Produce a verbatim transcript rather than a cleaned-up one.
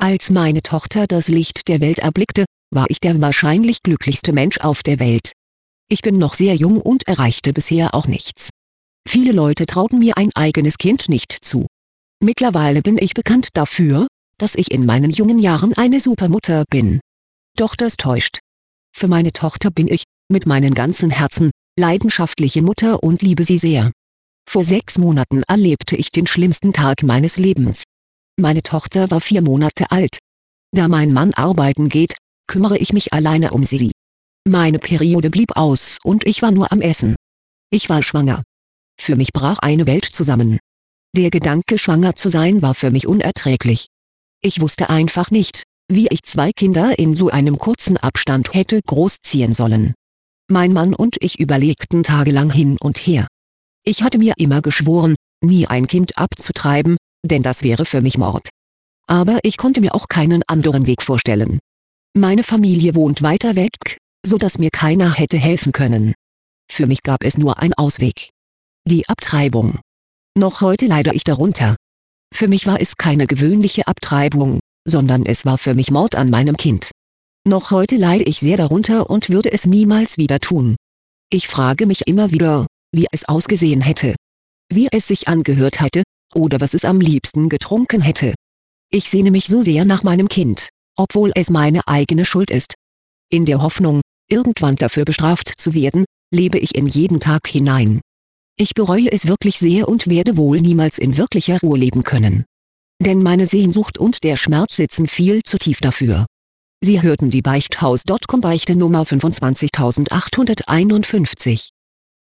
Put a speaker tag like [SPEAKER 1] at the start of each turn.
[SPEAKER 1] Als meine Tochter das Licht der Welt erblickte, war ich der wahrscheinlich glücklichste Mensch auf der Welt. Ich bin noch sehr jung und erreichte bisher auch nichts. Viele Leute trauten mir ein eigenes Kind nicht zu. Mittlerweile bin ich bekannt dafür, dass ich in meinen jungen Jahren eine Supermutter bin. Doch das täuscht. Für meine Tochter bin ich, mit meinem ganzen Herzen, leidenschaftliche Mutter und liebe sie sehr. Vor sechs Monaten erlebte ich den schlimmsten Tag meines Lebens. Meine Tochter war vier Monate alt. Da mein Mann arbeiten geht, kümmere ich mich alleine um sie. Meine Periode blieb aus und ich war nur am Essen. Ich war schwanger. Für mich brach eine Welt zusammen. Der Gedanke, schwanger zu sein, war für mich unerträglich. Ich wusste einfach nicht, wie ich zwei Kinder in so einem kurzen Abstand hätte großziehen sollen. Mein Mann und ich überlegten tagelang hin und her. Ich hatte mir immer geschworen, nie ein Kind abzutreiben, denn das wäre für mich Mord. Aber ich konnte mir auch keinen anderen Weg vorstellen. Meine Familie wohnt weiter weg, so dass mir keiner hätte helfen können. Für mich gab es nur einen Ausweg: die Abtreibung. Noch heute leide ich darunter. Für mich war es keine gewöhnliche Abtreibung, sondern es war für mich Mord an meinem Kind. Noch heute leide ich sehr darunter und würde es niemals wieder tun. Ich frage mich immer wieder, wie es ausgesehen hätte, wie es sich angehört hätte, oder was es am liebsten getrunken hätte. Ich sehne mich so sehr nach meinem Kind, obwohl es meine eigene Schuld ist. In der Hoffnung, irgendwann dafür bestraft zu werden, lebe ich in jeden Tag hinein. Ich bereue es wirklich sehr und werde wohl niemals in wirklicher Ruhe leben können. Denn meine Sehnsucht und der Schmerz sitzen viel zu tief dafür. Sie hörten die Beichthaus Punkt com Beichte Nummer fünfundzwanzigtausendachthunderteinundfünfzig.